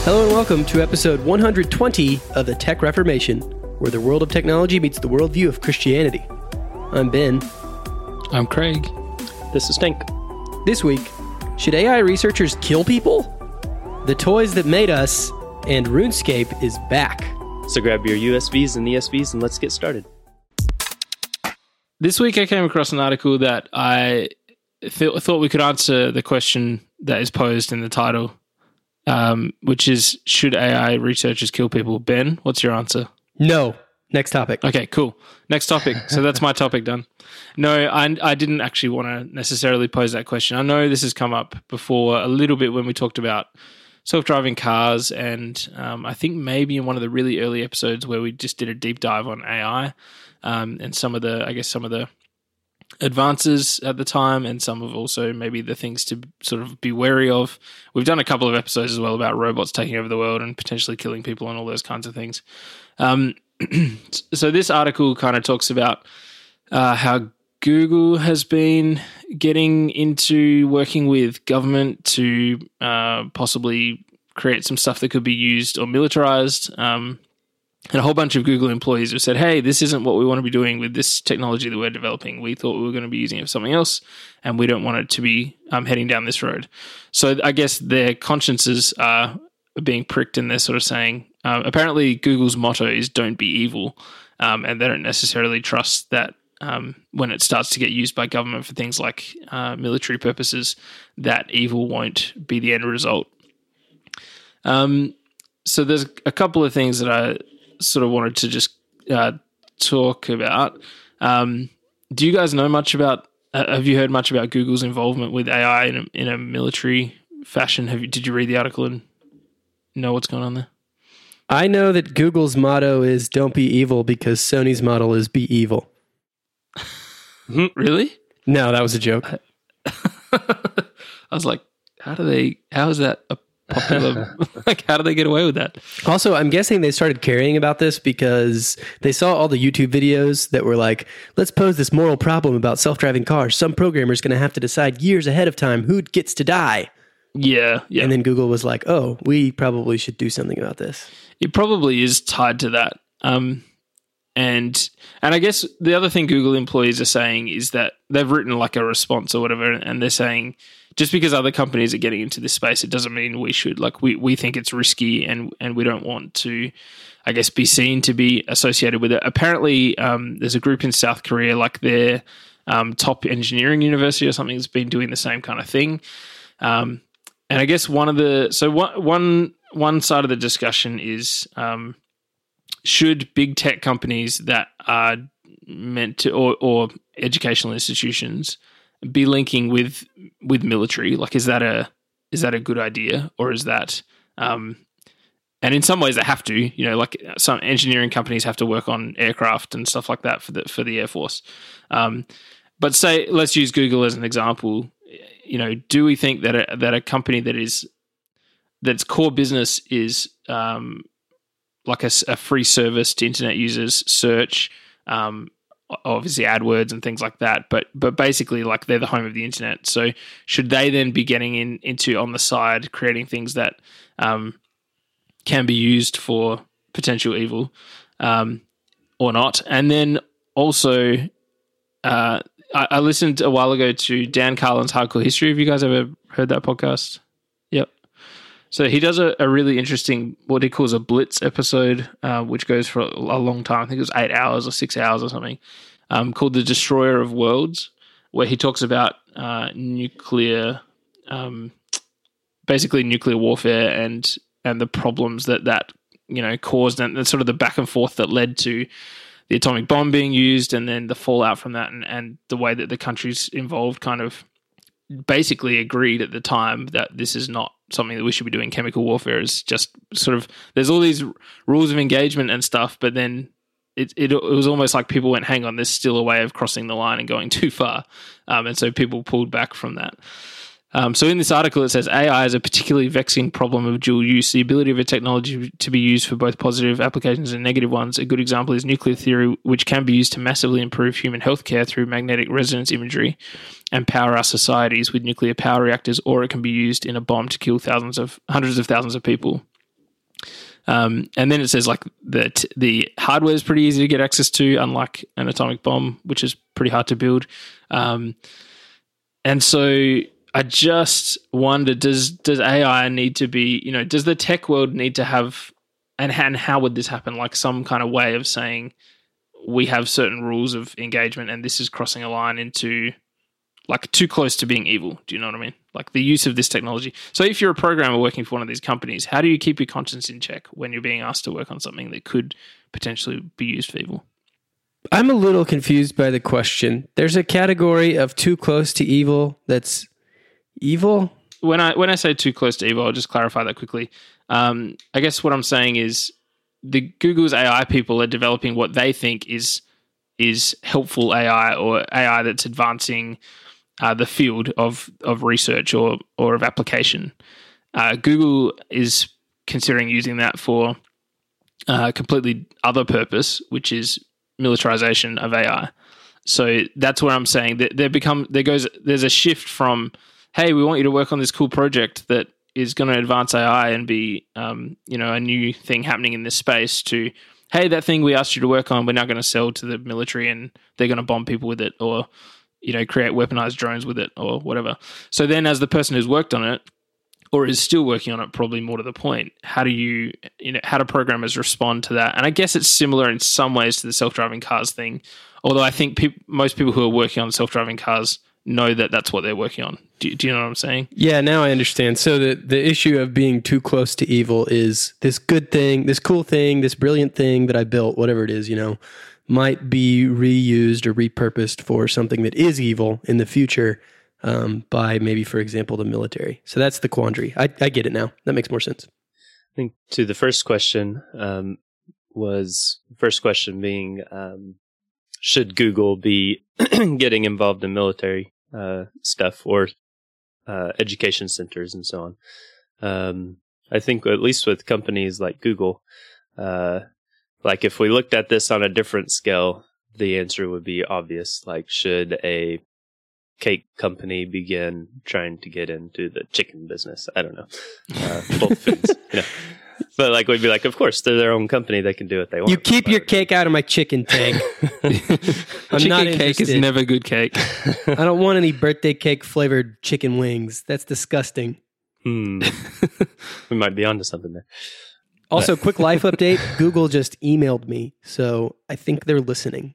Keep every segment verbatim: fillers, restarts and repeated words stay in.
Hello and welcome to episode one hundred twenty of the Tech Reformation, where the world of technology meets the worldview of Christianity. I'm Ben. I'm Craig. This is Stink. This week, should A I researchers kill people? The toys that made us, and RuneScape is back. So grab your U S Bs and E S Bs and let's get started. This week I came across an article that I th- thought we could answer the question that is posed in the title, um, which is, should A I researchers kill people? Ben, what's your answer? No. Next topic. Okay, cool. Next topic. So that's my topic done. No, I, I didn't actually want to necessarily pose that question. I know this has come up before a little bit when we talked about self-driving cars, and um, I think maybe in one of the really early episodes where we just did a deep dive on A I um, and some of the, I guess, some of the advances at the time, and some of also maybe the things to sort of be wary of. We've done a couple of episodes as well about robots taking over the world and potentially killing people and all those kinds of things. Um, so this article kind of talks about uh, how Google has been getting into working with government to uh, possibly create some stuff that could be used or militarized. Um, and a whole bunch of Google employees have said, hey, this isn't what we want to be doing with this technology that we're developing. We thought we were going to be using it for something else, and we don't want it to be um, heading down this road. So I guess their consciences are being pricked, and they're sort of saying, uh, apparently Google's motto is don't be evil, um, and they don't necessarily trust that Um, when it starts to get used by government for things like uh, military purposes, that evil won't be the end result. Um, so there's a couple of things that I sort of wanted to just uh, talk about. Um, do you guys know much about, uh, have you heard much about Google's involvement with A I in a, in a military fashion? Have you, did you read the article and know what's going on there? I know that Google's motto is don't be evil because Sony's model is be evil. Really? No, that was a joke. I was like, how do they, how is that a popular, like, how do they get away with that? Also, I'm guessing they started caring about this because they saw all the YouTube videos that were like, let's pose this moral problem about self-driving cars. Some programmer's going to have to decide years ahead of time who gets to die. Yeah, yeah. And then Google was like, oh, we probably should do something about this. It probably is tied to that. Um, And and I guess the other thing Google employees are saying is that they've written like a response or whatever, and they're saying just because other companies are getting into this space, it doesn't mean we should. Like we, we think it's risky, and, and we don't want to, I guess, be seen to be associated with it. Apparently, um, there's a group in South Korea, like their um, top engineering university or something, has been doing the same kind of thing. Um, and I guess one of the so one one one side of the discussion is. Um, Should big tech companies that are meant to, or, or educational institutions, be linking with with military? Like, is that a is that a good idea, or is that? Um, and in some ways, they have to. You know, like some engineering companies have to work on aircraft and stuff like that for the for the Air Force. Um, but say, let's use Google as an example. You know, do we think that a, that a company that is that's core business is um, like a, a free service to internet users, search, um, obviously AdWords and things like that, but but basically like they're the home of the internet. So should they then be getting in into on the side creating things that um, can be used for potential evil um, or not? And then also, uh, I, I listened a while ago to Dan Carlin's Hardcore History. Have you guys ever heard that podcast? Yep. So he does a, a really interesting, what he calls a blitz episode, uh, which goes for a, a long time. I think it was eight hours or six hours or something, um, called The Destroyer of Worlds, where he talks about uh, nuclear, um, basically nuclear warfare and and the problems that that you know caused, and sort of the back and forth that led to the atomic bomb being used, and then the fallout from that, and, and the way that the countries involved kind of basically agreed at the time that this is not something that we should be doing. Chemical warfare is just sort of, there's all these rules of engagement and stuff, but then it, it, it was almost like people went, hang on, there's still a way of crossing the line and going too far. Um, and so people pulled back from that. Um, so in this article, it says A I is a particularly vexing problem of dual use. The ability of a technology to be used for both positive applications and negative ones. A good example is nuclear theory, which can be used to massively improve human healthcare through magnetic resonance imagery and power our societies with nuclear power reactors, or it can be used in a bomb to kill thousands of, hundreds of thousands of people. Um, and then it says like that the hardware is pretty easy to get access to, unlike an atomic bomb, which is pretty hard to build. Um, and so I just wonder, does does A I need to be, you know, does the tech world need to have, and, and how would this happen? Like some kind of way of saying we have certain rules of engagement and this is crossing a line into like too close to being evil. Do you know what I mean? Like the use of this technology. So if you're a programmer working for one of these companies, how do you keep your conscience in check when you're being asked to work on something that could potentially be used for evil? I'm a little confused by the question. There's a category of too close to evil that's evil? When I when I say too close to evil, I'll just clarify that quickly. Um, I guess what I'm saying is the Google's A I people are developing what they think is is helpful A I or A I that's advancing Uh, the field of of research or or of application. Uh, Google is considering using that for a completely other purpose, which is militarization of A I. So that's what I'm saying. That there become there goes there's a shift from, hey, we want you to work on this cool project that is going to advance A I and be um, you know a new thing happening in this space, to, hey, that thing we asked you to work on, we're now going to sell to the military and they're going to bomb people with it, or you know, create weaponized drones with it or whatever. So then as the person who's worked on it or is still working on it, probably more to the point, how do you, you know, how do programmers respond to that? And I guess it's similar in some ways to the self-driving cars thing. Although I think pe- most people who are working on self-driving cars know that that's what they're working on. Do, do you know what I'm saying? Yeah, now I understand. So the, the issue of being too close to evil is this good thing, this cool thing, this brilliant thing that I built, whatever it is, you know, might be reused or repurposed for something that is evil in the future um, by maybe, for example, the military. So that's the quandary. I, I get it now. That makes more sense. I think to the first question um, was, first question being, um, should Google be getting involved in military uh, stuff or uh, education centers and so on? Um, I think at least with companies like Google, uh, like if we looked at this on a different scale, the answer would be obvious. Like, should a cake company begin trying to get into the chicken business? I don't know. Uh, both foods, you know. But like, we'd be like, of course, they're their own company. They can do what they want. You keep your cake out of my chicken tank. I'm chicken not cake interested. is never good cake. I don't want any birthday cake flavored chicken wings. That's disgusting. Hmm. We might be onto something there. Also, quick life update. Google just emailed me, so I think they're listening.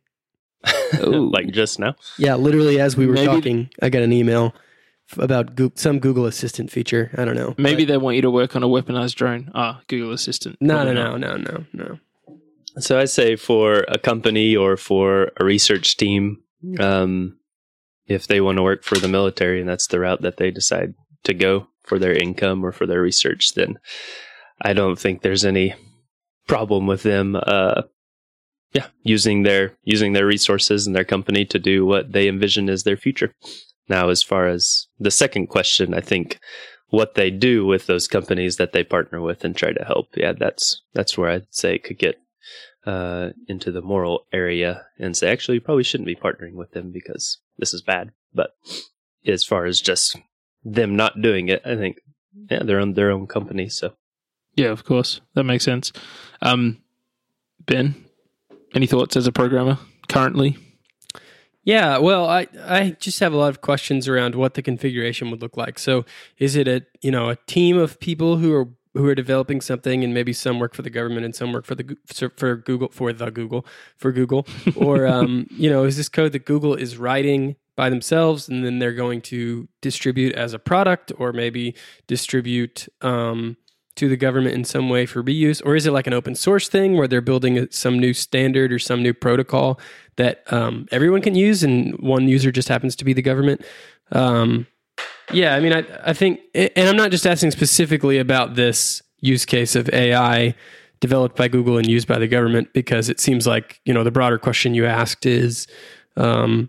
Like just now? Yeah, literally as we were Maybe- talking, I got an email f- about Goo- some Google Assistant feature. I don't know. Maybe But- they want you to work on a weaponized drone. Ah, Google Assistant. no, no, Probably no, not. no, no, no. So I say for a company or for a research team, um, if they want to work for the military and that's the route that they decide to go for their income or for their research, then I don't think there's any problem with them, uh, yeah, using their using their resources and their company to do what they envision as their future. Now, as far as the second question, I think what they do with those companies that they partner with and try to help, yeah, that's that's where I'd say it could get uh, into the moral area and say, actually, you probably shouldn't be partnering with them because this is bad. But as far as just them not doing it, I think, yeah, they're on their own company, so. Yeah, of course. That makes sense. Um, Ben, any thoughts as a programmer currently? Yeah, well, I, I just have a lot of questions around what the configuration would look like. So, is it a you know a team of people who are who are developing something, and maybe some work for the government and some work for the Goo- for Google for the Google for Google, or um, you know, is this code that Google is writing by themselves, and then they're going to distribute as a product, or maybe distribute um, to the government in some way for reuse? Or is it like an open source thing where they're building a, some new standard or some new protocol that um, everyone can use and one user just happens to be the government? Um, yeah, I mean, I, I think, and I'm not just asking specifically about this use case of A I developed by Google and used by the government, because it seems like, you know, the broader question you asked is, um,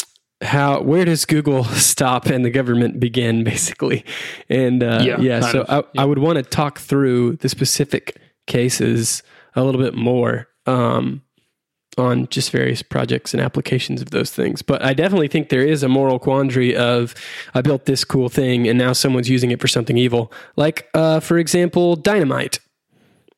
how where does Google stop and the government begin, basically? And uh, yeah, Yeah, yeah so kind of. I, I would want to talk through the specific cases a little bit more um, on just various projects and applications of those things. But I definitely think there is a moral quandary of, I built this cool thing and now someone's using it for something evil. Like, uh, for example, dynamite.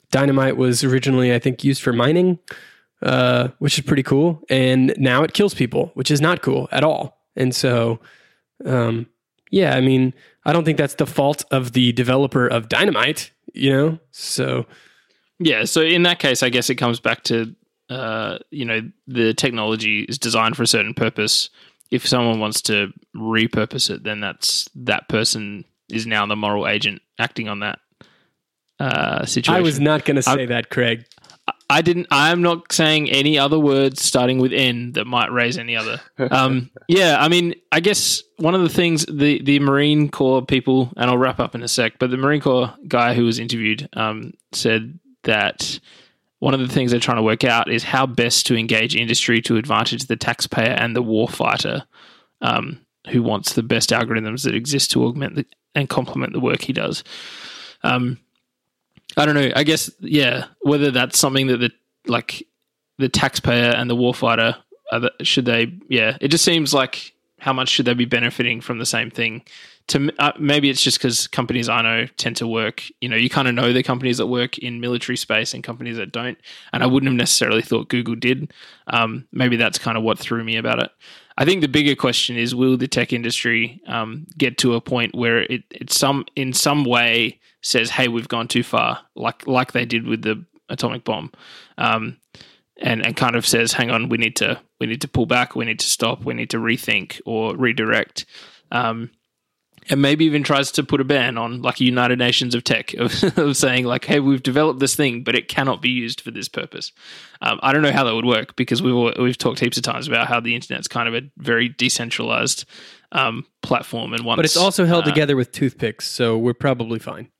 dynamite was originally, I think, used for mining, uh, which is pretty cool. And now it kills people, which is not cool at all. And so, um, yeah, I mean, I don't think that's the fault of the developer of dynamite, you know? So, yeah. So in that case, I guess it comes back to, uh, you know, the technology is designed for a certain purpose. If someone wants to repurpose it, then that's that person is now the moral agent acting on that uh, situation. I was not going to say I, that, Craig. I didn't. I'm not saying any other words starting with N that might raise any other. Um, yeah, I mean, I guess one of the things the the Marine Corps people, and I'll wrap up in a sec, but the Marine Corps guy who was interviewed um, said that one of the things they're trying to work out is how best to engage industry to advantage the taxpayer and the warfighter, um, who wants the best algorithms that exist to augment the, and complement the work he does. Um, I don't know. I guess, yeah, whether that's something that the like the taxpayer and the warfighter, are the, should they, yeah, it just seems like how much should they be benefiting from the same thing? To uh, maybe it's just because companies I know tend to work, you know, you kind of know the companies that work in military space and companies that don't. And I wouldn't have necessarily thought Google did. Um, maybe that's kind of what threw me about it. I think the bigger question is, will the tech industry um, get to a point where it, it some in some way says, hey, we've gone too far, like like they did with the atomic bomb, um, and, and kind of says, hang on, we need to we need to pull back, we need to stop, we need to rethink or redirect. Um, and maybe even tries to put a ban on, like, a United Nations of tech, of, of saying, like, hey, we've developed this thing, but it cannot be used for this purpose. Um, I don't know how that would work, because we've we've talked heaps of times about how the internet's kind of a very decentralized um, platform. And once, but it's also held uh, together with toothpicks, so we're probably fine.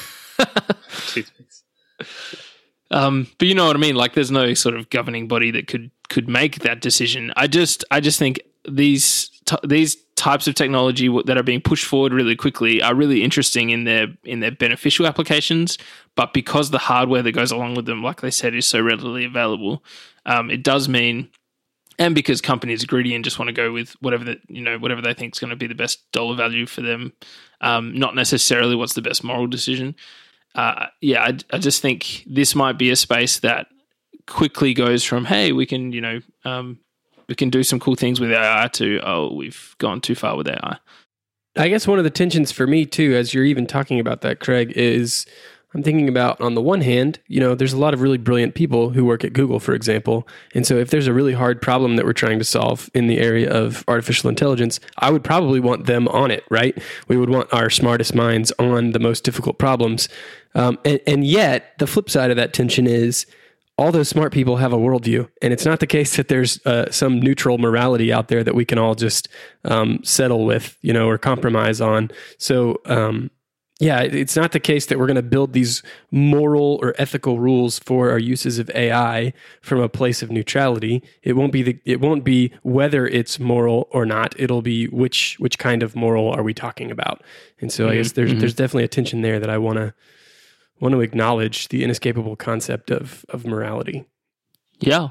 Toothpicks. Um, but you know what I mean? Like, there's no sort of governing body that could could make that decision. I just I just think these t- these types of technology w- that are being pushed forward really quickly are really interesting in their in their beneficial applications. But because the hardware that goes along with them, like they said, is so readily available, um, it does mean, and because companies are greedy and just want to go with whatever that you know whatever they think is going to be the best dollar value for them, um, not necessarily what's the best moral decision. Uh, yeah, I, I just think this might be a space that quickly goes from, hey, we can, you know, um, we can do some cool things with A I to, oh, we've gone too far with A I. I guess one of the tensions for me too, as you're even talking about that, Craig, is I'm thinking about, on the one hand, you know, there's a lot of really brilliant people who work at Google, for example. And so if there's a really hard problem that we're trying to solve in the area of artificial intelligence, I would probably want them on it, right? We would want our smartest minds on the most difficult problems. Um, and, and yet, the flip side of that tension is all those smart people have a worldview. And it's not the case that there's uh, some neutral morality out there that we can all just um, settle with, you know, or compromise on. So, um, yeah, it's not the case that we're going to build these moral or ethical rules for our uses of A I from a place of neutrality. It won't be the, it won't be whether it's moral or not. It'll be which which kind of moral are we talking about. And so mm-hmm. I guess there's mm-hmm. there's definitely a tension there that I want to want to acknowledge, the inescapable concept of of morality. Yeah.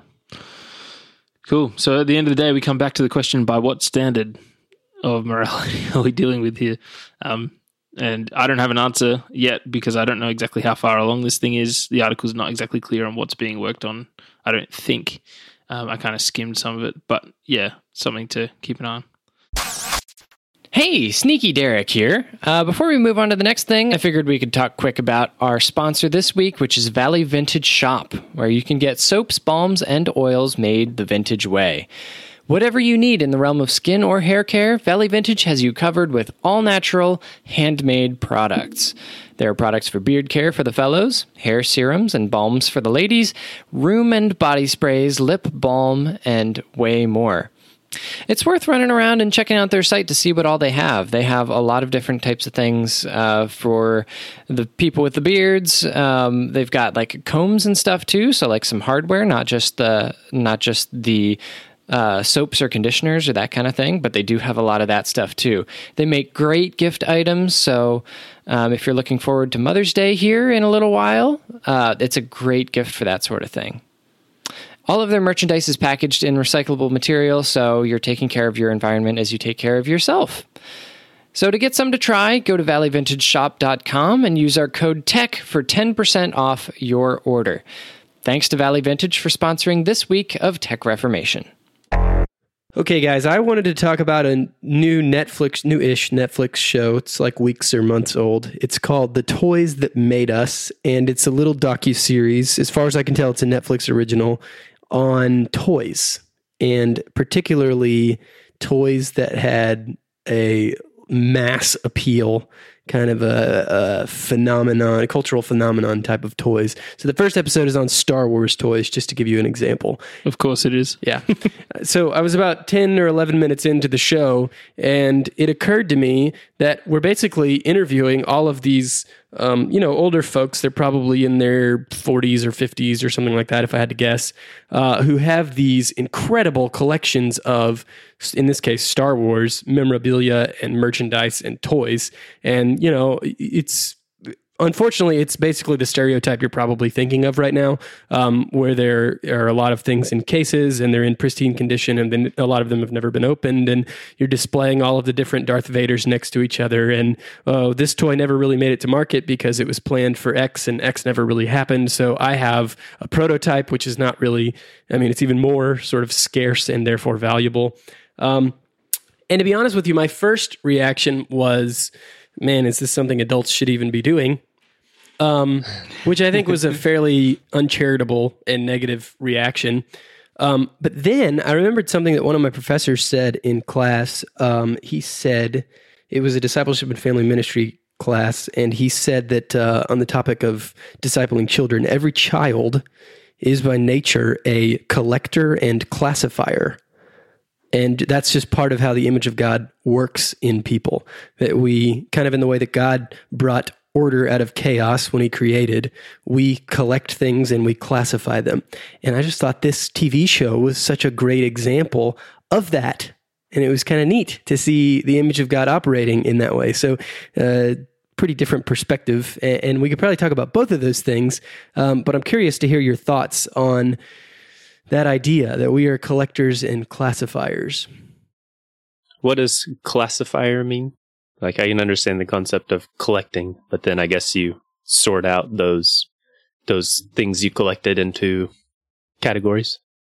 Cool. So at the end of the day, we come back to the question: by what standard of morality are we dealing with here? Um, And I don't have an answer yet because I don't know exactly how far along this thing is. The article's not exactly clear on what's being worked on, I don't think. Um, I kind of skimmed some of it, but yeah, something to keep an eye on. Hey, Sneaky Derek here. Uh, before we move on to the next thing, I figured we could talk quick about our sponsor this week, which is Valley Vintage Shop, where you can get soaps, balms, and oils made the vintage way. Whatever you need in the realm of skin or hair care, Valley Vintage has you covered with all-natural, handmade products. There are products for beard care for the fellows, hair serums and balms for the ladies, room and body sprays, lip balm, and way more. It's worth running around and checking out their site to see what all they have. They have a lot of different types of things uh, for the people with the beards. Um, they've got like combs and stuff too, so like some hardware, not just the not just the Uh, soaps or conditioners or that kind of thing, but they do have a lot of that stuff too. They make great gift items, so um, if you're looking forward to Mother's Day here in a little while, uh, it's a great gift for that sort of thing. All of their merchandise is packaged in recyclable material, so you're taking care of your environment as you take care of yourself. So to get some to try, go to valley vintage shop dot com and use our code TECH for ten percent off your order. Thanks to Valley Vintage for sponsoring this week of Tech Reformation. Okay, guys, I wanted to talk about a new Netflix, new-ish Netflix show. It's like weeks or months old. It's called The Toys That Made Us, and it's a little docuseries. As far as I can tell, it's a Netflix original on toys, and particularly toys that had a mass appeal, kind of a, a phenomenon, a cultural phenomenon type of toys. So the first episode is on Star Wars toys, just to give you an example. Of course it is. Yeah. So I was about ten or eleven minutes into the show, and it occurred to me that we're basically interviewing all of these, um, you know, older folks. They're probably in their forties or fifties or something like that, if I had to guess, uh, who have these incredible collections of, in this case, Star Wars memorabilia and merchandise and toys. And, you know, it's, unfortunately, it's basically the stereotype you're probably thinking of right now, um, where there are a lot of things in cases and they're in pristine condition, and then a lot of them have never been opened, and you're displaying all of the different Darth Vaders next to each other. And oh, this toy never really made it to market because it was planned for X, and X never really happened. So I have a prototype, which is not really, I mean, it's even more sort of scarce and therefore valuable. Um, and to be honest with you, my first reaction was, man, is this something adults should even be doing? Um, which I think was a fairly uncharitable and negative reaction. Um, but then I remembered something that one of my professors said in class. Um, he said, it was a discipleship and family ministry class, and he said that uh, on the topic of discipling children, every child is by nature a collector and classifier. And that's just part of how the image of God works in people, that we kind of, in the way that God brought order out of chaos when he created, we collect things and we classify them. And I just thought this T V show was such a great example of that. And it was kind of neat to see the image of God operating in that way. So, uh, pretty different perspective. And we could probably talk about both of those things. Um, but I'm curious to hear your thoughts on that idea that we are collectors and classifiers. What does classifier mean? Like, I can understand the concept of collecting, but then I guess you sort out those those things you collected into categories.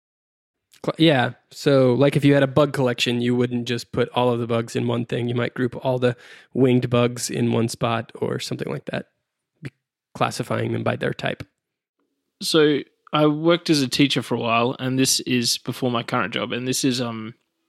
Yeah. So, like, if you had a bug collection, you wouldn't just put all of the bugs in one thing. You might group all the winged bugs in one spot or something like that, classifying them by their type. So I worked as a teacher for a while, and this is before my current job, and this is um.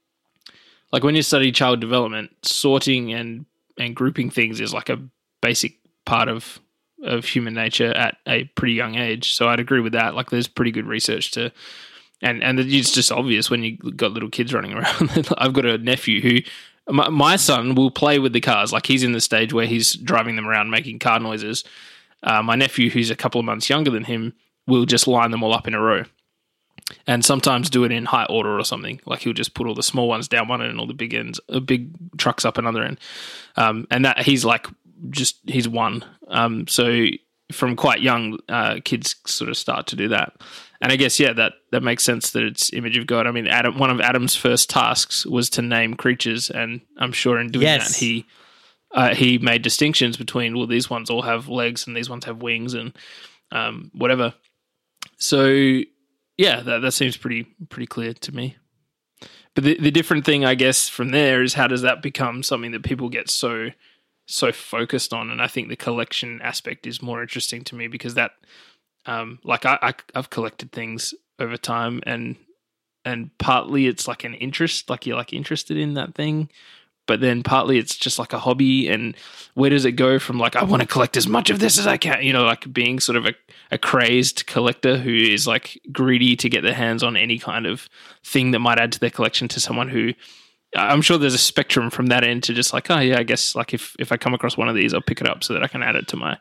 Like when you study child development, sorting and, and grouping things is like a basic part of of human nature at a pretty young age. So I'd agree with that. Like there's pretty good research to, and, and it's just obvious when you got little kids running around. I've got a nephew who, my, my son will play with the cars. Like he's in the stage where he's driving them around making car noises. Uh, my nephew, who's a couple of months younger than him, will just line them all up in a row. And sometimes do it in high order or something. Like he'll just put all the small ones down one end and all the big ends, uh, big trucks up another end. Um, and that he's like, just, he's one. Um, so from quite young, uh, kids sort of start to do that. And I guess, yeah, that, that makes sense that it's image of God. I mean, Adam, one of Adam's first tasks was to name creatures. And I'm sure in doing yes. that, he, uh, he made distinctions between, well, these ones all have legs and these ones have wings and um, whatever. So, yeah, that, that seems pretty pretty clear to me. But the, the different thing, I guess, from there is how does that become something that people get so so focused on? And I think the collection aspect is more interesting to me because that, um, like I, I I've collected things over time, and and partly it's like an interest, like you're like interested in that thing, but then partly it's just like a hobby. And where does it go from like I want to collect as much of this as I can, you know, like being sort of a a crazed collector who is like greedy to get their hands on any kind of thing that might add to their collection, to someone who I'm sure there's a spectrum from that end to just like, oh yeah, I guess like if, if I come across one of these, I'll pick it up so that I can add it to my,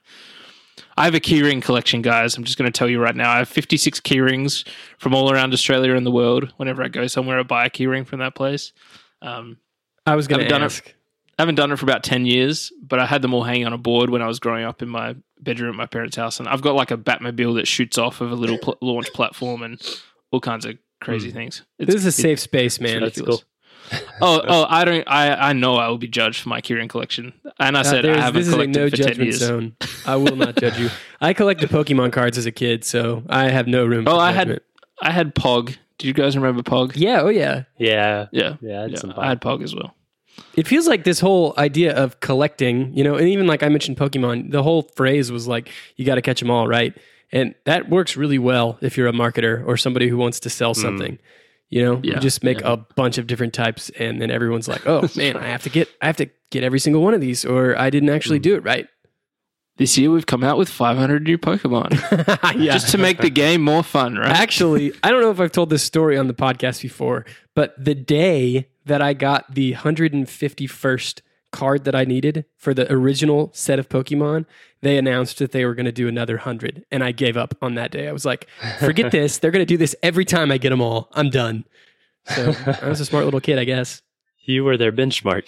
I have a keyring collection, guys. I'm just going to tell you right now, I have fifty-six keyrings from all around Australia and the world. Whenever I go somewhere, I buy a keyring from that place. Um, I was going to ask. It, I haven't done it for about ten years, but I had them all hanging on a board when I was growing up in my bedroom at my parents' house. And I've got like a Batmobile that shoots off of a little pl- launch platform and all kinds of crazy things. It's, this is a safe space, man. That's cool. Oh, oh, I don't. I, I know I will be judged for my keyring collection, and I Uh, said I there's- haven't this is a collected no for ten judgment years. zone. I will not judge you. I collected Pokemon cards as a kid, so I have no room. Oh, for I had judgment. I had Pog. Do you guys remember Pog? Yeah. Oh, yeah. Yeah. Yeah, Yeah, I had yeah, some I had Pog as well. It feels like this whole idea of collecting, you know, and even like I mentioned Pokemon, the whole phrase was like, you got to catch them all, right? And that works really well if you're a marketer or somebody who wants to sell something. You know, Yeah, you just make yeah. a bunch of different types, and then everyone's like, "Oh man, I have to get, I have to get every single one of these, or I didn't actually do it right." This year we've come out with five hundred new Pokemon Yeah. just to make the game more fun, right? Actually, I don't know if I've told this story on the podcast before, but the day that I got the one hundred fifty-first card that I needed for the original set of Pokemon, they announced that they were going to do another one hundred, and I gave up on that day. I was like, forget this. They're going to do this every time I get them all. I'm done. So I was a smart little kid, I guess. You were their benchmark.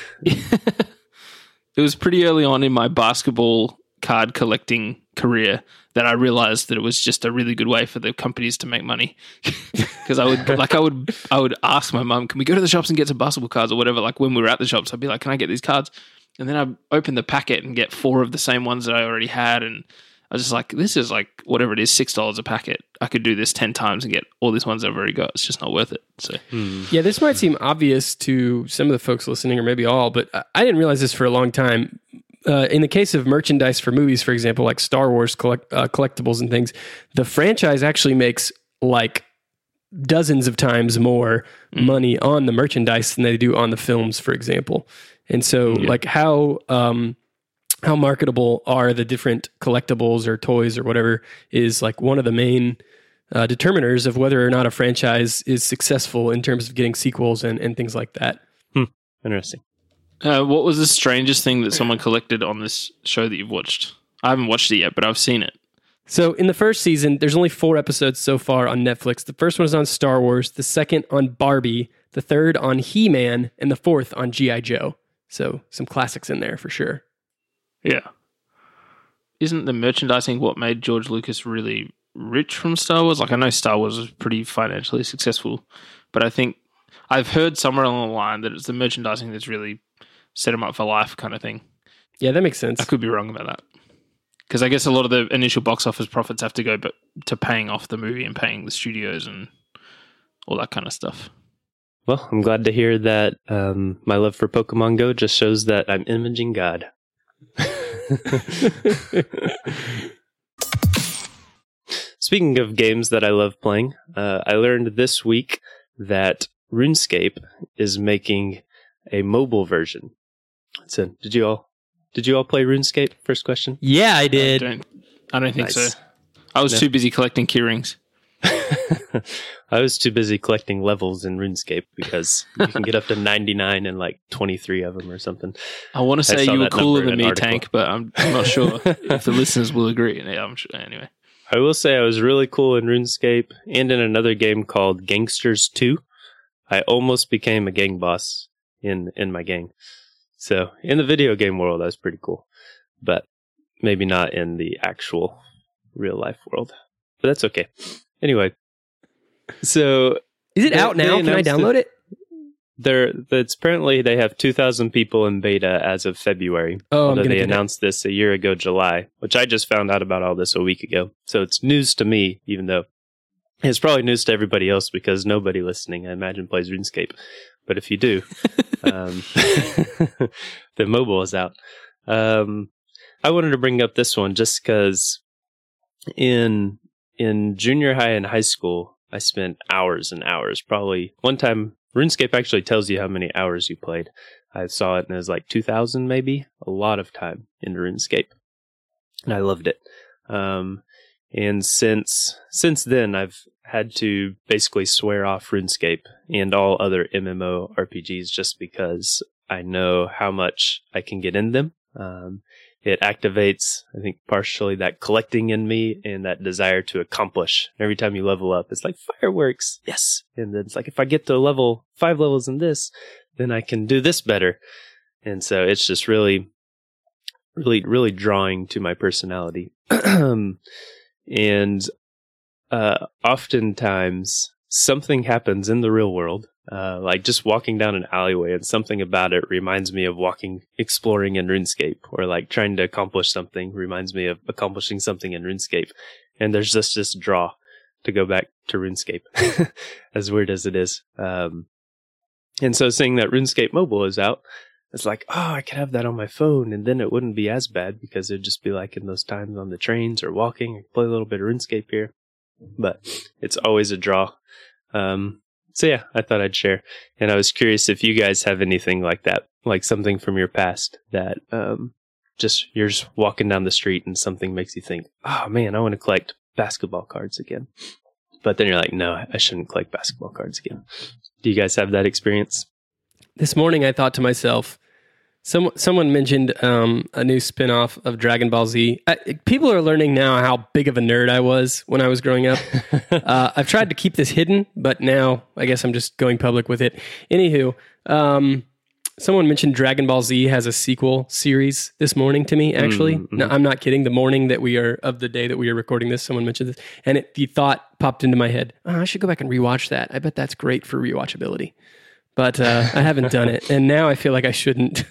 It was pretty early on in my basketball card collecting career that I realized that it was just a really good way for the companies to make money. Because I would like I would I would ask my mum, can we go to the shops and get some basketball cards or whatever? Like when we were at the shops, I'd be like, can I get these cards? And then I'd open the packet and get four of the same ones that I already had. And I was just like, this is like whatever it is, six dollars a packet. I could do this ten times and get all these ones I've already got. It's just not worth it. So Yeah, this might seem obvious to some of the folks listening, or maybe all, but I- I didn't realize this for a long time. Uh, in the case of merchandise for movies, for example, like Star Wars collect, uh, collectibles and things, the franchise actually makes like dozens of times more money on the merchandise than they do on the films, for example. And so, like, how um, how marketable are the different collectibles or toys or whatever is like one of the main uh, determiners of whether or not a franchise is successful in terms of getting sequels and, and things like that. Interesting. Uh, what was the strangest thing that someone collected on this show that you've watched? I haven't watched it yet, but I've seen it. So in the first season, there's only four episodes so far on Netflix. The first one is on Star Wars, the second on Barbie, the third on He-Man, and the fourth on G I. Joe. So some classics in there for sure. Yeah. Isn't the merchandising what made George Lucas really rich from Star Wars? Like, I know Star Wars was pretty financially successful, but I think I've heard somewhere along the line that it's the merchandising that's really set him up for life kind of thing. Yeah, that makes sense. I could be wrong about that. Because I guess a lot of the initial box office profits have to go but to paying off the movie and paying the studios and all that kind of stuff. Well, I'm glad to hear that um, my love for Pokemon Go just shows that I'm imaging God. Speaking of games that I love playing, uh, I learned this week that RuneScape is making a mobile version. So, did you all did you all play RuneScape? First question. Yeah, I I did. don't, I don't think Nice. so. I was No. too busy collecting key rings. I was too busy collecting levels in RuneScape because you can get up to ninety-nine and like twenty-three of them or something. I want to I say saw you were that cooler number in than an me, article. Tank, but I'm, I'm not sure if the listeners will agree. Yeah, I'm sure. Anyway. I will say I was really cool in RuneScape and in another game called Gangsters two. I almost became a gang boss in, in my gang. So in the video game world, I was pretty cool, but maybe not in the actual real life world, but that's okay. Anyway, so Is it They- out they now? Can I announced it- download it? there, it's apparently they have two thousand people in beta as of February. Oh, I'm Although gonna they do that. announced this a year ago, July, which I just found out about all this a week ago. So it's news to me, even though it's probably news to everybody else because nobody listening, I imagine, plays RuneScape. But if you do, um, the mobile is out. Um, I wanted to bring up this one just because in in junior high and high school, I spent hours and hours. Probably one time, RuneScape actually tells you how many hours you played. I saw it and it was like two thousand maybe. A lot of time in RuneScape. And I loved it. Um, and since since then, I've had to basically swear off RuneScape and all other MMORPGs just because I know how much I can get in them. Um, it activates, I think, partially that collecting in me and that desire to accomplish. Every time you level up, it's like fireworks. Yes. And then it's like, if I get to level five levels in this, then I can do this better. And so it's just really, really, really drawing to my personality. And uh, oftentimes something happens in the real world Uh, like just walking down an alleyway, and something about it reminds me of walking, exploring in RuneScape, or like trying to accomplish something reminds me of accomplishing something in RuneScape. And there's just this draw to go back to RuneScape, as weird as it is. Um, and so seeing that RuneScape Mobile is out, it's like, oh, I could have that on my phone, and then it wouldn't be as bad because it'd just be like in those times on the trains or walking, I could play a little bit of RuneScape here. But it's always a draw. Um, So yeah, I thought I'd share. And I was curious if you guys have anything like that, like something from your past that um, just you're just walking down the street and something makes you think, oh man, I want to collect basketball cards again. But then you're like, no, I shouldn't collect basketball cards again. Do you guys have that experience? This morning I thought to myself, some, someone mentioned um, a new spinoff of Dragon Ball Z. I, people are learning now how big of a nerd I was when I was growing up. uh, I've tried to keep this hidden, but now I guess I'm just going public with it. Anywho, um, someone mentioned Dragon Ball Z has a sequel series this morning to me, actually. Mm-hmm. No, I'm not kidding. The morning that we are, of the day that we are recording this, someone mentioned this. And it, the thought popped into my head, oh, I should go back and rewatch that. I bet that's great for rewatchability. But uh, I haven't done it. And now I feel like I shouldn't.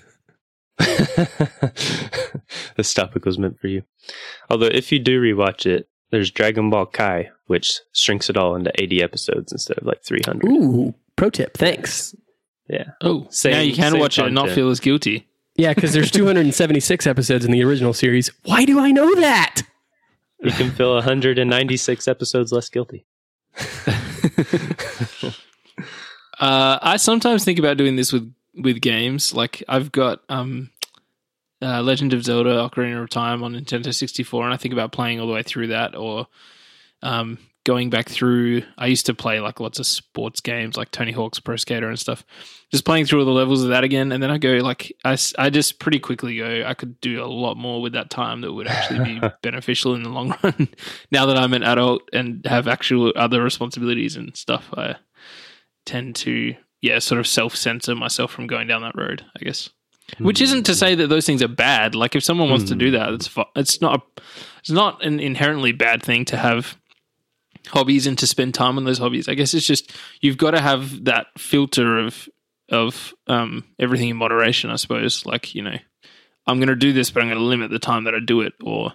This topic was meant for you. Although if you do rewatch it, there's Dragon Ball Kai, which shrinks it all into eighty episodes instead of like three hundred. Ooh, pro tip. Thanks. Yeah. Oh, Same- now you can same watch it and not content. feel as guilty. Yeah, because there's two hundred seventy-six episodes in the original series. Why do I know that? You can feel one hundred ninety-six episodes less guilty. Uh, I sometimes think about doing this with, with games. Like I've got um, uh, Legend of Zelda: Ocarina of Time on Nintendo sixty-four, and I think about playing all the way through that, or um, going back through. I used to play like lots of sports games, like Tony Hawk's Pro Skater and stuff. Just playing through all the levels of that again, and then I go like I, s- I just pretty quickly go. I could do a lot more with that time that would actually be beneficial in the long run. Now that I'm an adult and have actual other responsibilities and stuff, I tend to, yeah, sort of self-censor myself from going down that road, I guess. Mm. Which isn't to say that those things are bad. Like if someone wants mm. to do that, it's fu- it's not a, it's not an inherently bad thing to have hobbies and to spend time on those hobbies. I guess it's just you've got to have that filter of of um, everything in moderation, I suppose. Like, you know, I'm going to do this, but I'm going to limit the time that I do it, or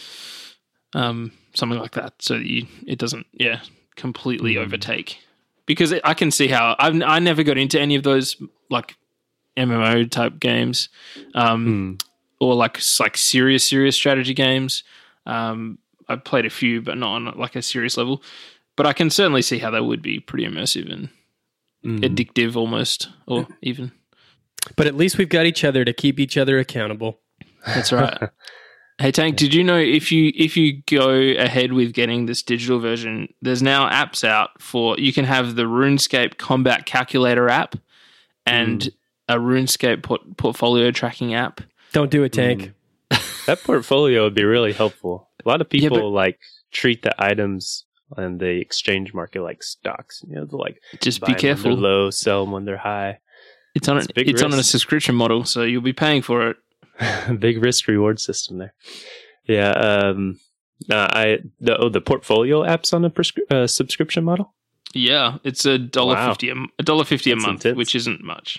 um, something like that, so that you it doesn't, yeah, completely mm. overtake. Because I can see how I've I never got into any of those like M M O type games, um, mm. or like like serious serious strategy games. Um, I've played a few, but not on like a serious level. But I can certainly see how they would be pretty immersive and mm. addictive, almost, or even. But at least we've got each other to keep each other accountable. That's right. Hey Tank, did you know if you if you go ahead with getting this digital version, there's now apps out for, you can have the RuneScape Combat Calculator app and mm. a RuneScape port- portfolio tracking app. Don't do it, Tank. Mm. That portfolio would be really helpful. A lot of people yeah, but, like treat the items on the exchange market like stocks. You know, like just buy be them careful. When they're low, sell them when they're high. It's on it's, an, it's on a subscription model, so you'll be paying for it. Big risk reward system there. Yeah, um, uh, I the oh the portfolio app's on a prescri- uh, subscription model. Yeah, it's a dollar wow. fifty a, a dollar fifty a month, intense. Which isn't much.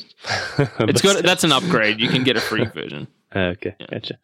It's got that's an upgrade. You can get a free version. Okay, yeah. Gotcha.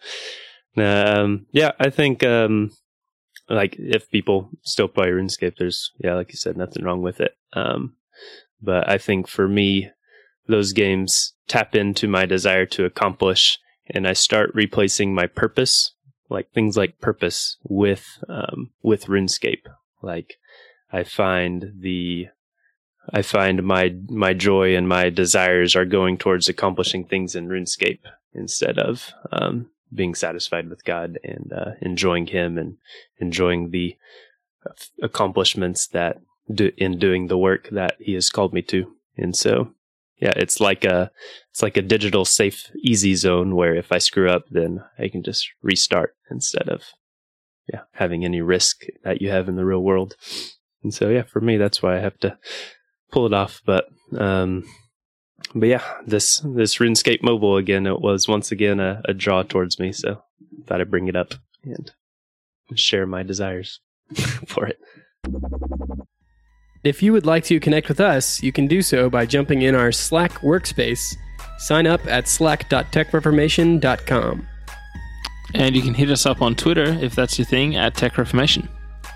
Um, yeah, I think um, like if people still play RuneScape, there's yeah, like you said, nothing wrong with it. Um, but I think for me, those games tap into my desire to accomplish, and I start replacing my purpose, like things like purpose, with um, with RuneScape. Like I find the I find my my joy and my desires are going towards accomplishing things in RuneScape instead of um, being satisfied with God and uh, enjoying Him and enjoying the accomplishments that do, in doing the work that He has called me to. And so, yeah, it's like a it's like a digital safe, easy zone where if I screw up, then I can just restart instead of yeah having any risk that you have in the real world. And so, yeah, for me, that's why I have to pull it off. But um, but yeah, this this RuneScape Mobile again, it was once again a, a draw towards me. So I thought I'd bring it up and share my desires for it. If you would like to connect with us, you can do so by jumping in our Slack workspace. Sign up at slack dot tech reformation dot com. And you can hit us up on Twitter, if that's your thing, at Tech Reformation.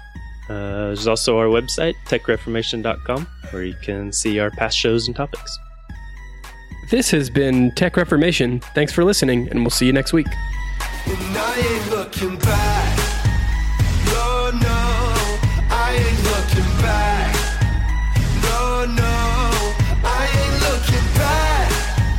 Uh, there's also our website, tech reformation dot com, where you can see our past shows and topics. This has been Tech Reformation. Thanks for listening, and we'll see you next week. And I ain't looking back. No, no, I ain't looking back. No, no, I ain't looking back.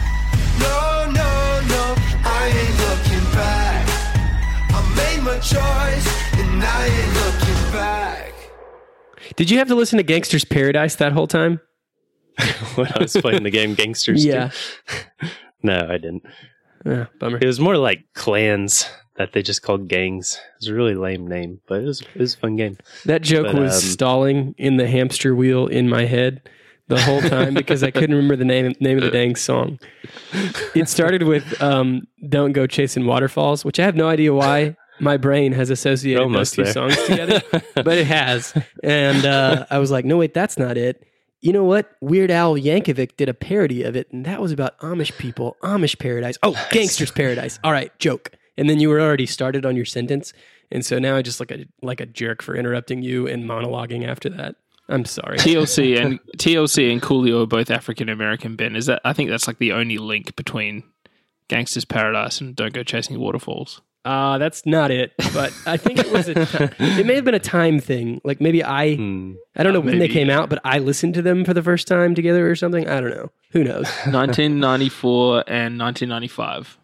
No, no, no, I ain't looking back. I made my choice, and I ain't looking back. Did you have to listen to Gangster's Paradise that whole time? When I was playing the game Gangsters Yeah. two? No, I didn't. Yeah, bummer. It was more like clans that they just called gangs. It was a really lame name, but it was, it was a fun game. That joke But, was um, stalling in the hamster wheel in my head the whole time because I couldn't remember the name name of the dang song. It started with um, Don't Go Chasing Waterfalls, which I have no idea why my brain has associated those Almost two there. songs together, but it has. And uh, I was like, no, wait, that's not it. You know what? Weird Al Yankovic did a parody of it, and that was about Amish people. Amish Paradise. Oh, Gangster's Paradise. All right, joke. And then you were already started on your sentence, and so now I just look like a like a jerk for interrupting you and monologuing after that. I'm sorry. T L C and T L C and Coolio are both African American. Ben, is that? I think that's like the only link between Gangster's Paradise and Don't Go Chasing Waterfalls. Uh, that's not it, but I think it was a ti- it may have been a time thing. Like maybe I Hmm. I don't know Uh, when they maybe. came out, but I listened to them for the first time together or something. I don't know. Who knows? nineteen ninety-four and nineteen ninety-five.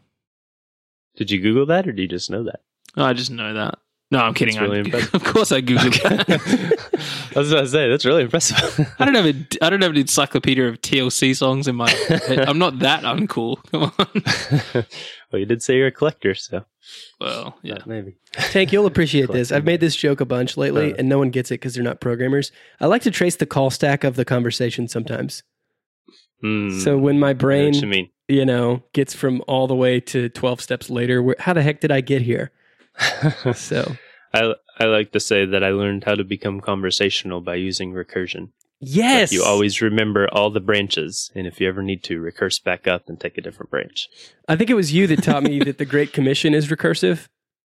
Did you Google that, or do you just know that? Oh, I just know that. No, I'm kidding. That's really I, impressive. of course, I googled that. I was about to say, that's really impressive. I don't have a I don't have an encyclopedia of T L C songs in my head. I'm not that uncool. Come on. Well, you did say you're a collector, so Well, yeah. maybe. Tank, you'll appreciate this. I've made this joke a bunch lately, Uh. and no one gets it because they're not programmers. I like to trace the call stack of the conversation sometimes. Hmm. So when my I know brain, what you mean. you know, gets from all the way to twelve steps later, where, how the heck did I get here? So, I I like to say that I learned how to become conversational by using recursion. yes. You always remember all the branches, and if you ever need to, recurse back up and take a different branch. I think it was you that taught me that the Great Commission is recursive.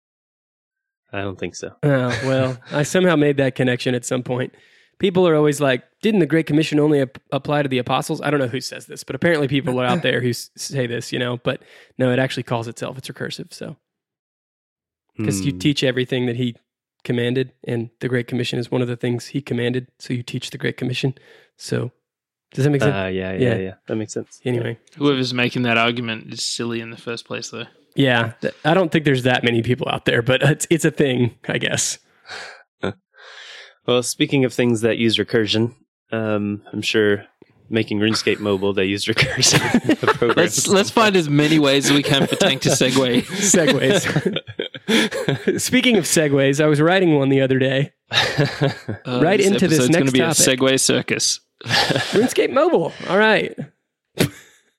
I don't think so. Oh, well, I somehow made that connection at some point. People are always like, didn't the Great Commission only ap- apply to the apostles? I don't know who says this, but apparently people are out there who s- say this, you know, but no, it actually calls itself, it's recursive. So, because you Hmm. teach everything that he commanded, and the Great Commission is one of the things he commanded. So you teach the Great Commission. So, does that make sense? Uh, yeah, yeah, Yeah. yeah, That makes sense. anyway, Whoever's making that argument is silly in the first place, though. yeah, th- I don't think there's that many people out there, but it's, it's a thing, I guess. Well, speaking of things that use recursion, um, I'm sure making RuneScape mobile, they use recursion. The programs. Let's let's find as many ways as we can for Tank to segue. Segues. Speaking of segues, I was writing one the other day. Uh, Right into this episode's next gonna be topic. a segue circus. RuneScape Mobile. All right.